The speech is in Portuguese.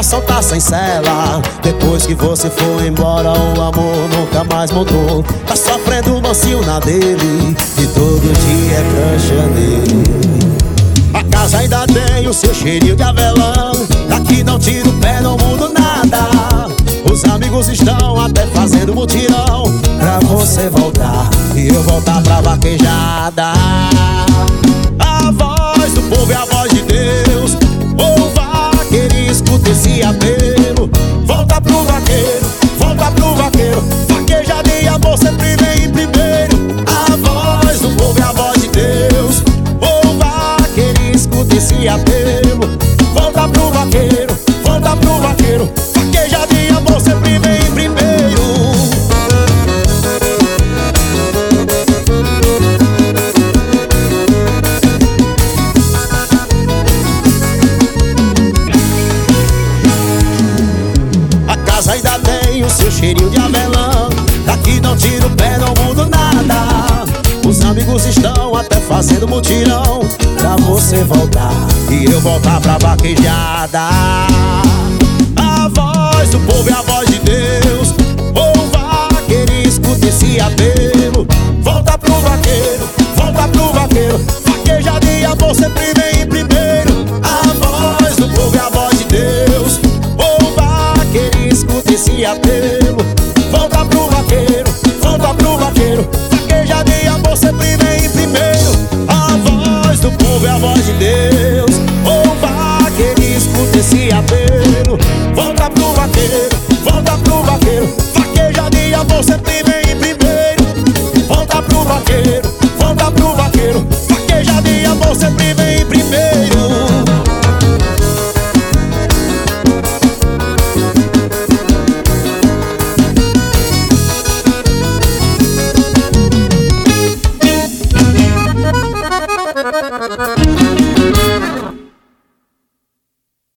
coração tá sem cela. Depois que você foi embora, o amor nunca mais mudou. Tá sofrendo mansinho na dele, e todo dia é prancha nele. A casa ainda tem o seu cheirinho de avelã. Daqui não tiro o pé, não mudo nada. Os amigos estão até fazendo mutirão pra você voltar e eu voltar pra vaquejada. A voz do povo é a voz de Deus. Ô vaqueiro, escuta esse apelo. Volta pro vaqueiro, volta pro vaqueiro. Vaquejada e amor sempre vem em primeiro. A voz do povo é a voz de Deus. Ô vaqueiro, escuta esse apelo. Volta pro vaqueiro, volta pro vaqueiro. Vaquejada e amor sempre vem em primeiro. Ainda tem o seu cheirinho de avelã. Daqui não tiro o pé, não mudo nada. Os amigos estão até fazendo mutirão pra você voltar e eu voltar pra vaquejada. A voz do povo é a voz de Deus. Ô vaqueiro, escuta esse apelo. Volta pro vaqueiro, volta pro vaqueiro. Vaquejada e amor sempre vem